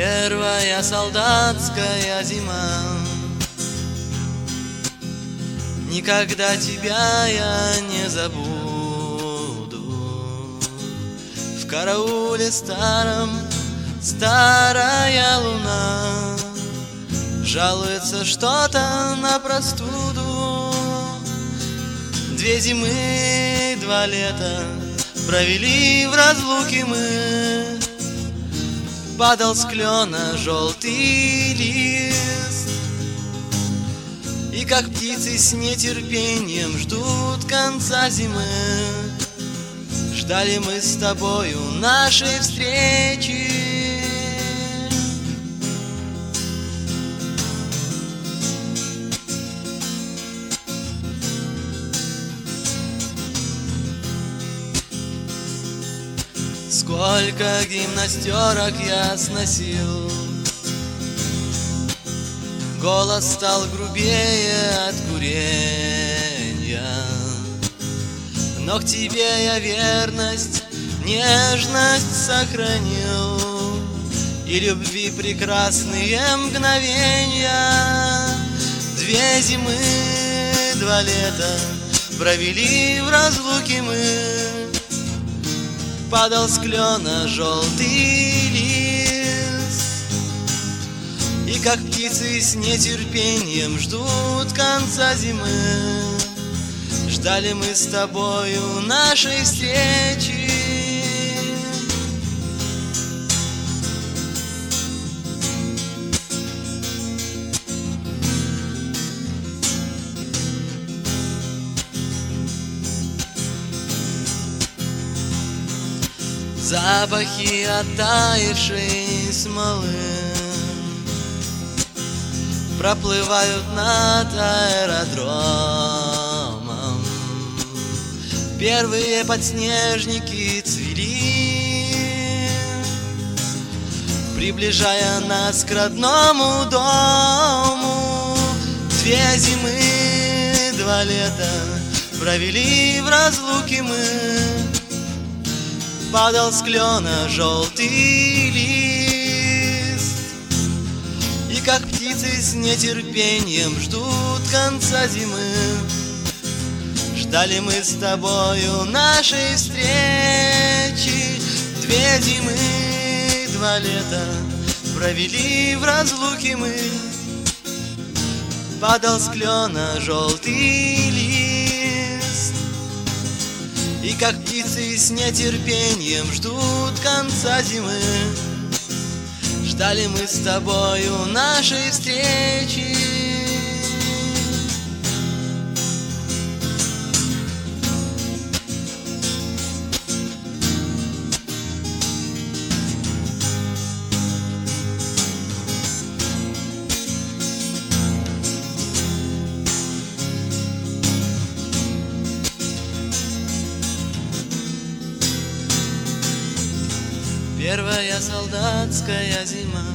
Первая солдатская зима. Никогда тебя я не забуду. В карауле старом старая луна жалуется что-то на простуду. 2 зимы, 2 лета провели в разлуке мы. Падал с клена желтый лист, и как птицы с нетерпением ждут конца зимы. Ждали мы с тобою нашей встречи. Сколько гимнастерок я сносил, голос стал грубее от куренья, но к тебе я верность, нежность сохранил и любви прекрасные мгновенья. 2 зимы, 2 лета провели в разлуке мы. Падал с клена желтый лист, и как птицы с нетерпением ждут конца зимы. Ждали мы с тобою нашей встречи. Запахи оттаившей смолы проплывают над аэродромом. Первые подснежники цвели, приближая нас к родному дому. 2 зимы, 2 лета провели в разлуке мы. Падал с клена желтый лист, и как птицы с нетерпением ждут конца зимы. Ждали мы с тобою нашей встречи. 2 зимы, 2 лета провели в разлуке мы. Падал с клена желтый лист, и как птицы с нетерпением ждут конца зимы. Ждали мы с тобою нашей встречи. Первая солдатская зима.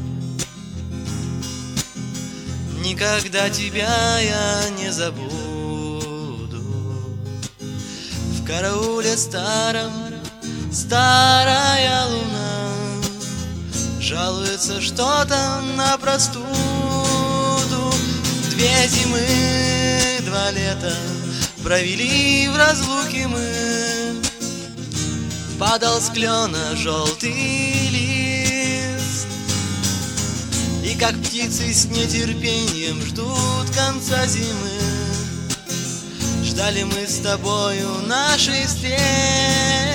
Никогда тебя я не забуду. В карауле старом старая луна жалуется что-то на простуду. 2 зимы, 2 лета провели в разлуке мы. Падал с клена желтый лист, и как птицы с нетерпением ждут конца зимы. Ждали мы с тобою нашей встречи.